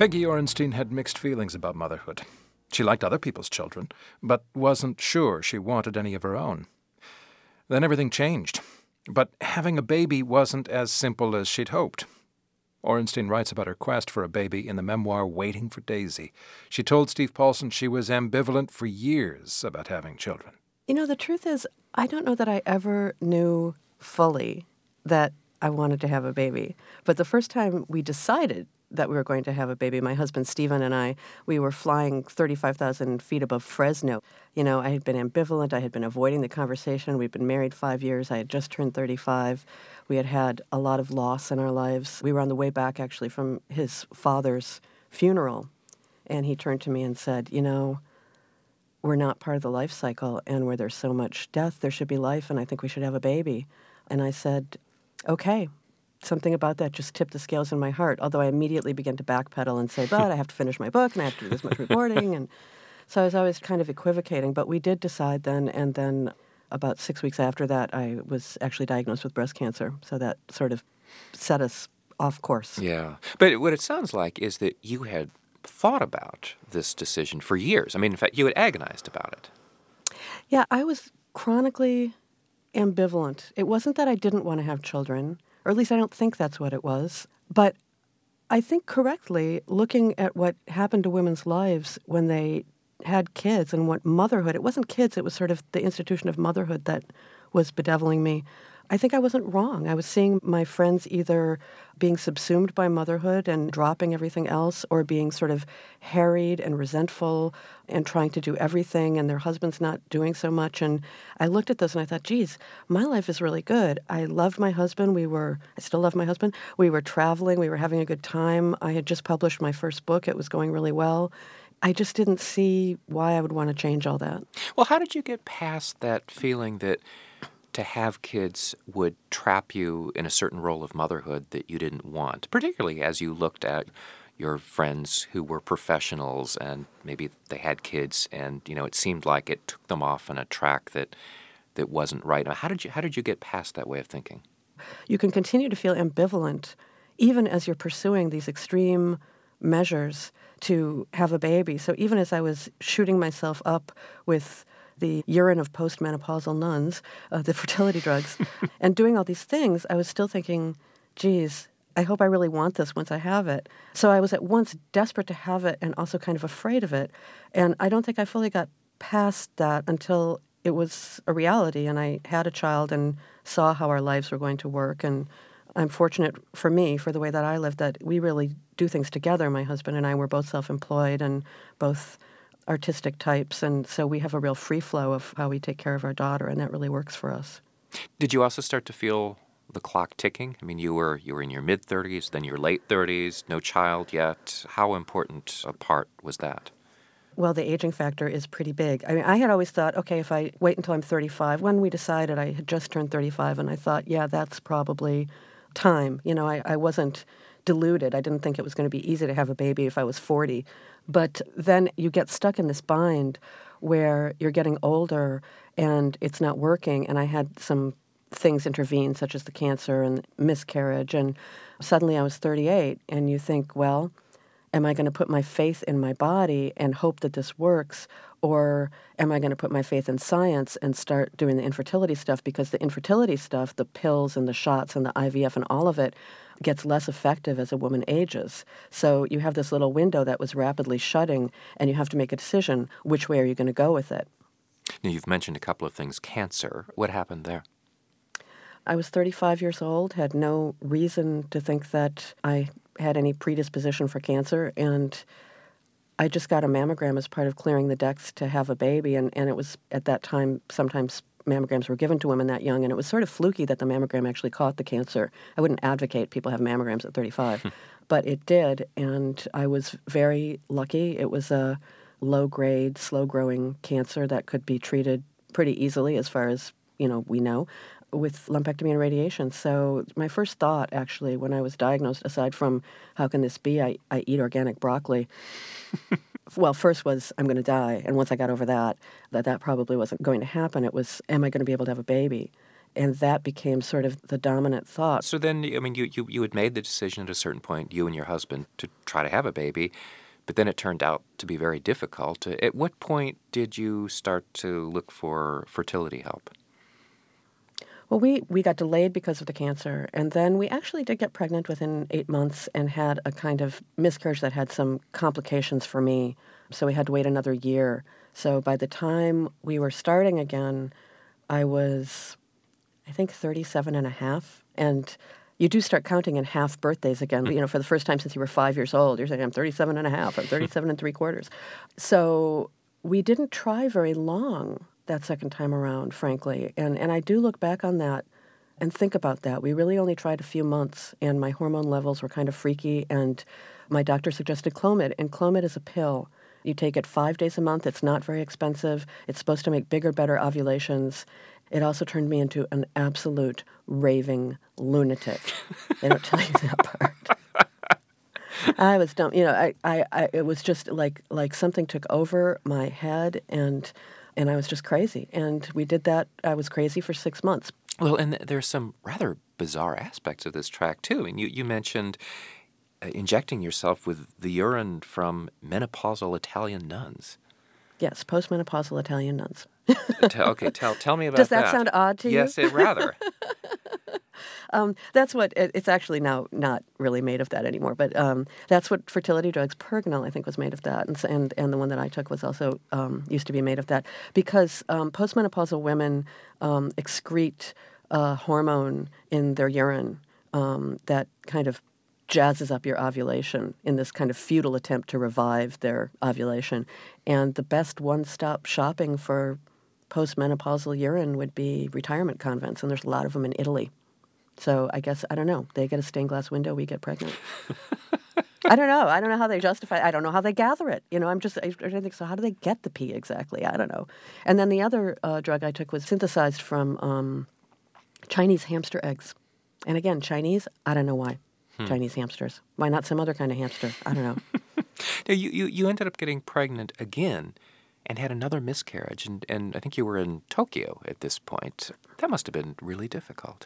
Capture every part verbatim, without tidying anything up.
Peggy Orenstein had mixed feelings about motherhood. She liked other people's children, but wasn't sure she wanted any of her own. Then everything changed. But having a baby wasn't as simple as she'd hoped. Orenstein writes about her quest for a baby in the memoir Waiting for Daisy. She told Steve Paulson she was ambivalent for years about having children. You know, the truth is, I don't know that I ever knew fully that I wanted to have a baby. But the first time we decided that we were going to have a baby, my husband Stephen and I, we were flying thirty-five thousand feet above Fresno. You know, I had been ambivalent. I had been avoiding the conversation. We'd been married five years. I had just turned thirty-five. We had had a lot of loss in our lives. We were on the way back, actually, from his father's funeral. And he turned to me and said, you know, we're not part of the life cycle, and where there's so much death, there should be life, and I think we should have a baby. And I said, okay. Something about that just tipped the scales in my heart, although I immediately began to backpedal and say, but I have to finish my book, and I have to do this much reporting. And so I was always kind of equivocating. But we did decide then, and then about six weeks after that, I was actually diagnosed with breast cancer. So that sort of set us off course. Yeah. But what it sounds like is that you had thought about this decision for years. I mean, in fact, you had agonized about it. Yeah, I was chronically ambivalent. It wasn't that I didn't want to have children, or at least I don't think that's what it was. But I think correctly, looking at what happened to women's lives when they had kids and what motherhood, it wasn't kids, it was sort of the institution of motherhood that was bedeviling me. I think I wasn't wrong. I was seeing my friends either being subsumed by motherhood and dropping everything else, or being sort of harried and resentful and trying to do everything, and their husband's not doing so much. And I looked at this and I thought, geez, my life is really good. I loved my husband. We were, I still love my husband. We were traveling. We were having a good time. I had just published my first book. It was going really well. I just didn't see why I would want to change all that. Well, how did you get past that feeling that to have kids would trap you in a certain role of motherhood that you didn't want, particularly as you looked at your friends who were professionals and maybe they had kids and, you know, it seemed like it took them off on a track that that wasn't right. How did you how did you get past that way of thinking? You can continue to feel ambivalent even as you're pursuing these extreme measures to have a baby. So even as I was shooting myself up with the urine of postmenopausal nuns, uh, the fertility drugs, and doing all these things, I was still thinking, geez, I hope I really want this once I have it. So I was at once desperate to have it and also kind of afraid of it. And I don't think I fully got past that until it was a reality and I had a child and saw how our lives were going to work. And I'm fortunate for me, for the way that I lived, that we really do things together. My husband and I were both self-employed and both artistic types, and so we have a real free flow of how we take care of our daughter, and that really works for us. Did you also start to feel the clock ticking? I mean, you were you were in your mid-thirties, then your late thirties, no child yet. How important a part was that? Well, the aging factor is pretty big. I mean, I had always thought, okay, if I wait until I'm thirty-five, when we decided, I had just turned thirty-five, and I thought, yeah, that's probably time. You know, I, I wasn't deluded. I didn't think it was going to be easy to have a baby if I was forty. But then you get stuck in this bind where you're getting older and it's not working. And I had some things intervene, such as the cancer and miscarriage. And suddenly I was thirty-eight, and you think, well, am I going to put my faith in my body and hope that this works? Or am I going to put my faith in science and start doing the infertility stuff? Because the infertility stuff, the pills and the shots and the I V F and all of it, gets less effective as a woman ages. So you have this little window that was rapidly shutting, and you have to make a decision. Which way are you going to go with it? Now, you've mentioned a couple of things. Cancer. What happened there? I was thirty-five years old, had no reason to think that I had any predisposition for cancer, and I just got a mammogram as part of clearing the decks to have a baby, and, and it was, at that time, sometimes mammograms were given to women that young, and it was sort of fluky that the mammogram actually caught the cancer. I wouldn't advocate people have mammograms at thirty-five, but it did, and I was very lucky. It was a low-grade, slow-growing cancer that could be treated pretty easily, as far as, you know, we know, with lumpectomy and radiation. So my first thought, actually, when I was diagnosed, aside from how can this be, I, I eat organic broccoli, well, first was I'm going to die. And once I got over that, that that probably wasn't going to happen, it was, am I going to be able to have a baby? And that became sort of the dominant thought. So then, I mean, you, you, you had made the decision at a certain point, you and your husband, to try to have a baby, but then it turned out to be very difficult. At what point did you start to look for fertility help? Well, we, we got delayed because of the cancer, and then we actually did get pregnant within eight months and had a kind of miscarriage that had some complications for me, so we had to wait another year. So by the time we were starting again, I was, I think, thirty-seven and a half, and you do start counting in half birthdays again, you know, for the first time since you were five years old. You're saying, I'm thirty-seven and a half, I'm thirty-seven and three quarters. So we didn't try very long that second time around, frankly. And and I do look back on that and think about that. We really only tried a few months, and my hormone levels were kind of freaky, and my doctor suggested Clomid, and Clomid is a pill. You take it five days a month. It's not very expensive. It's supposed to make bigger, better ovulations. It also turned me into an absolute raving lunatic. They don't tell you that part. I was dumb. You know, I, I, I, it was just like like something took over my head, and and I was just crazy. And we did that. I was crazy for six months. Well, and there's some rather bizarre aspects of this track, too. I mean, you, you mentioned uh, injecting yourself with the urine from menopausal Italian nuns. Yes, postmenopausal Italian nuns. Tell, okay, tell tell me about Does that. that sound odd to you? Yes, it rather. Um, that's what, it, it's actually now not really made of that anymore, but um, that's what fertility drugs, Pergonal, I think, was made of that, and and, and the one that I took was also, um, used to be made of that, because um, postmenopausal women um, excrete a hormone in their urine um, that kind of jazzes up your ovulation in this kind of futile attempt to revive their ovulation. And the best one-stop shopping for postmenopausal urine would be retirement convents, and there's a lot of them in Italy. So I guess, I don't know, they get a stained glass window, we get pregnant. I don't know. I don't know how they justify it. I don't know how they gather it. You know, I'm just, I, I don't think so. How do they get the pee exactly? I don't know. And then the other uh, drug I took was synthesized from um, Chinese hamster eggs. And again, Chinese, I don't know why. Hmm. Chinese hamsters. Why not some other kind of hamster? I don't know. Now, you, you, you ended up getting pregnant again and had another miscarriage. And, and I think you were in Tokyo at this point. That must have been really difficult.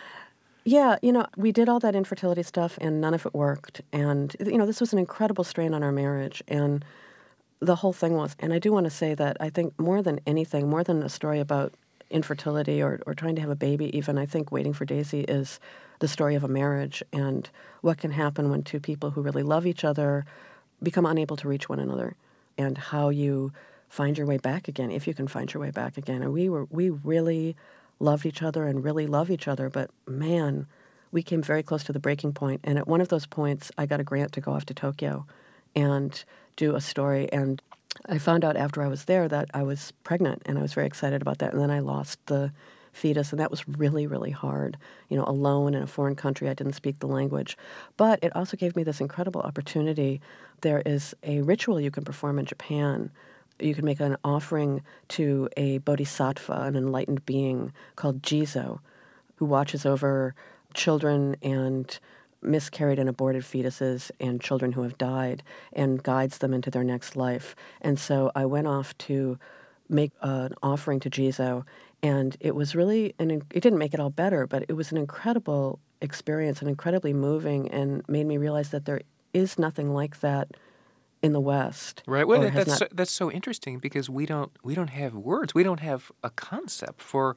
Yeah, you know, we did all that infertility stuff, and none of it worked. And, you know, this was an incredible strain on our marriage. And the whole thing was, and I do want to say that I think more than anything, more than a story about infertility or, or trying to have a baby even, I think Waiting for Daisy is the story of a marriage and what can happen when two people who really love each other become unable to reach one another, and how you find your way back again, if you can find your way back again. And we were, we really loved each other and really love each other, but man, we came very close to the breaking point. And at one of those points, I got a grant to go off to Tokyo and do a story. And I found out after I was there that I was pregnant, and I was very excited about that. And then I lost the fetus, and that was really, really hard. You know, alone in a foreign country, I didn't speak the language. But it also gave me this incredible opportunity. There is a ritual you can perform in Japan. You can make an offering to a bodhisattva, an enlightened being called Jizo, who watches over children and miscarried and aborted fetuses and children who have died and guides them into their next life. And so I went off to make uh, an offering to Jizo, and it was really, an, it didn't make it all better, but it was an incredible experience and incredibly moving, and made me realize that there is nothing like that in the West. Right. Well, that, that's not... so, that's so interesting, because we don't we don't have words. We don't have a concept for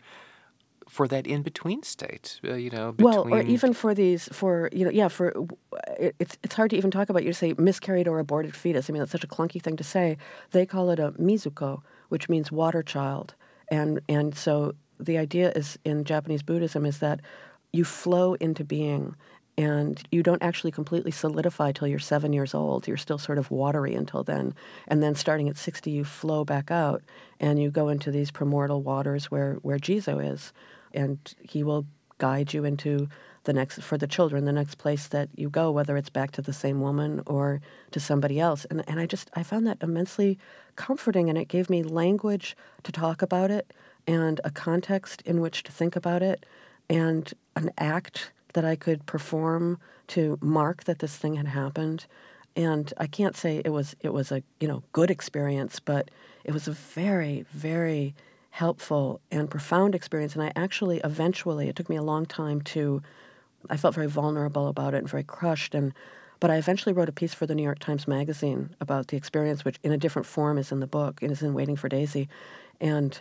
for that in between state. Uh, you know, between... well, or even for these, for you know, yeah, for it, it's it's hard to even talk about. You say miscarried or aborted fetus. I mean, that's such a clunky thing to say. They call it a mizuko, which means water child, and and so the idea is in Japanese Buddhism is that you flow into being. And you don't actually completely solidify till you're seven years old. You're still sort of watery until then. And then starting at sixty, you flow back out, and you go into these primordial waters where, where Jizo is. And he will guide you into the next, for the children, the next place that you go, whether it's back to the same woman or to somebody else. And, and I just, I found that immensely comforting, and it gave me language to talk about it, and a context in which to think about it, and an act that I could perform to mark that this thing had happened. And I can't say it was it was a you know good experience, but it was a very, very helpful and profound experience. And I actually eventually, it took me a long time to, I felt very vulnerable about it and very crushed. And But I eventually wrote a piece for the New York Times Magazine about the experience, which in a different form is in the book, and is in Waiting for Daisy. And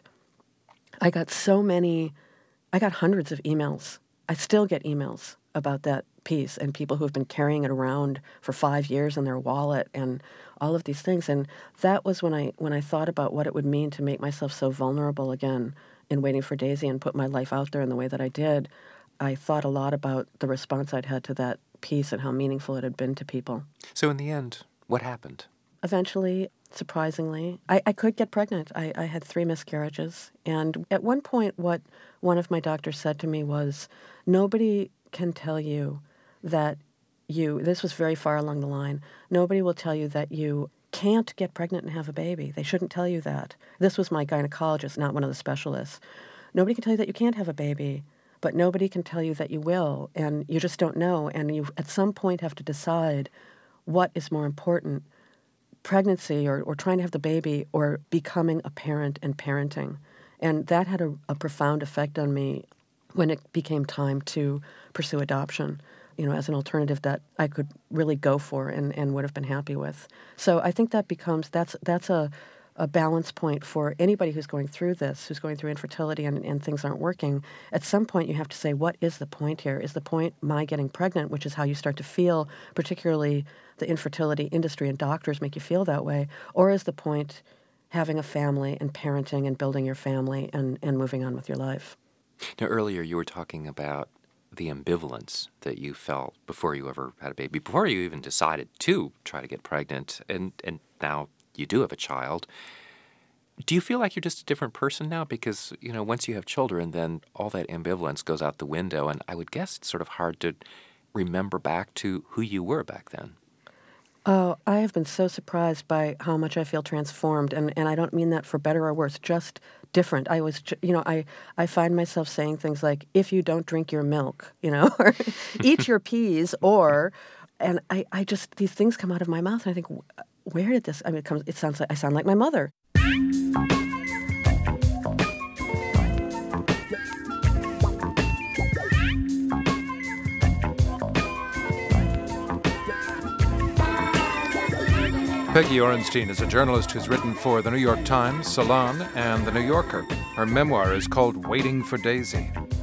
I got so many, I got hundreds of emails. I still get emails about that piece, and people who have been carrying it around for five years in their wallet and all of these things. And that was when I when I thought about what it would mean to make myself so vulnerable again in Waiting for Daisy and put my life out there in the way that I did. I thought a lot about the response I'd had to that piece and how meaningful it had been to people. So in the end, what happened? Eventually, surprisingly, I, I could get pregnant. I, I had three miscarriages. And at one point, what one of my doctors said to me was, nobody can tell you that you, this was very far along the line, nobody will tell you that you can't get pregnant and have a baby. They shouldn't tell you that. This was my gynecologist, not one of the specialists. Nobody can tell you that you can't have a baby, but nobody can tell you that you will, and you just don't know. And you, at some point, have to decide what is more important, pregnancy or, or trying to have the baby or becoming a parent and parenting. And that had a, a profound effect on me when it became time to pursue adoption, you know, as an alternative that I could really go for and, and would have been happy with. So I think that becomes, that's that's a, a balance point for anybody who's going through this, who's going through infertility and, and things aren't working. At some point you have to say, what is the point here? Is the point my getting pregnant, which is how you start to feel, particularly the infertility industry and doctors make you feel that way, or is the point having a family and parenting and building your family and, and moving on with your life? Now, earlier you were talking about the ambivalence that you felt before you ever had a baby, before you even decided to try to get pregnant, and, and now you do have a child. Do you feel like you're just a different person now? Because, you know, once you have children, then all that ambivalence goes out the window, and I would guess it's sort of hard to remember back to who you were back then. Oh, I have been so surprised by how much I feel transformed, and, and I don't mean that for better or worse, just different. I was, you know, I, I find myself saying things like, if you don't drink your milk, you know, or eat your peas, or, and I, I just, these things come out of my mouth, and I think, where did this, I mean, it comes, it sounds like, I sound like my mother. Peggy Orenstein is a journalist who's written for The New York Times, Salon, and The New Yorker. Her memoir is called Waiting for Daisy.